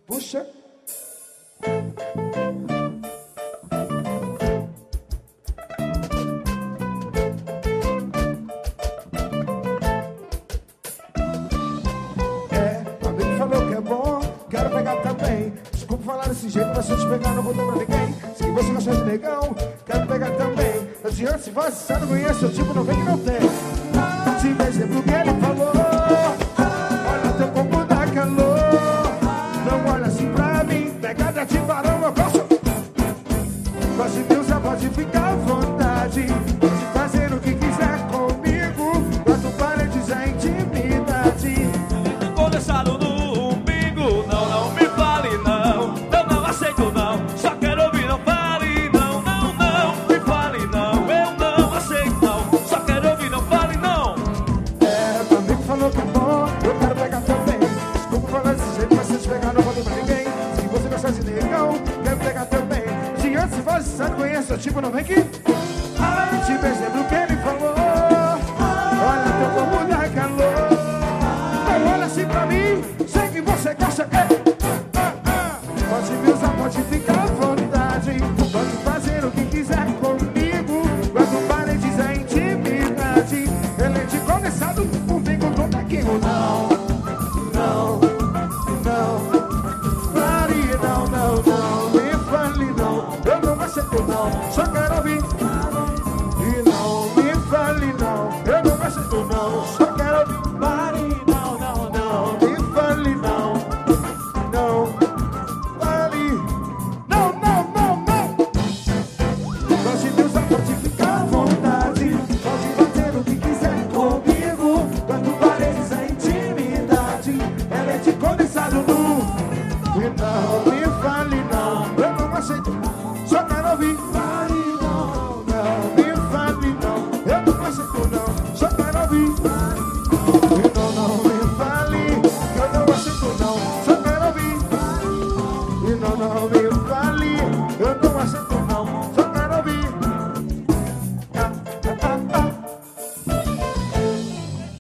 Puxa. Amigo falou que é bom, quero pegar também. Desculpa falar desse jeito, mas se eu te pegar não vou dar pra ninguém. Se você gosta de negão, quero pegar também. Não adianta se faz, você não conhece o tipo, não vem que não tem. Te exemplo que ele falou. Olha teu corpo dá calor. Não olha assim pra mim, pegada de barão eu posso. Pode me usar, pode ficar à vontade. Pode fazer o que quiser comigo. Quatro paredes é intimidade. Condensado no umbigo, não me fale não. Eu não aceito não, só quero ouvir, não fale não. Não me fale não, eu não aceito não. Só quero ouvir, não fale não. Meu amigo falou que é bom, eu quero pegar também. Desculpa falar desse jeito, mas se eu te pegar não vou dar pra ninguém. Se você gostar de negão, quero pegar também. De antes se faz, você não conhece o tipo, não vem aqui. Te exemplo que ele falou. Olha teu corpo dá calor. Não olha assim pra mim, sei que você gosta. Pode me usar, pode ficar à vontade. Pode fazer o que quiser comigo. Quando paredes é intimidade. Ele é de condensado, um bico com taquinho. Não. Fale não, me fale não. Eu não aceito não, só quero ouvir. E não me fale não, eu não aceito não, só quero ouvir. Fale não, me fale não. Não, fale. Não. Pode me usar, pode ficar à vontade. Pode fazer o que quiser comigo. Quando paredes a intimidade. Ela é de condensado nu. E não me fale não, eu não aceito, só quero ouvir. Fale não me fale não, eu não aceito não, só quero ouvir. E não me fale, eu não aceito não, só quero ouvir. E não me fale, eu não aceito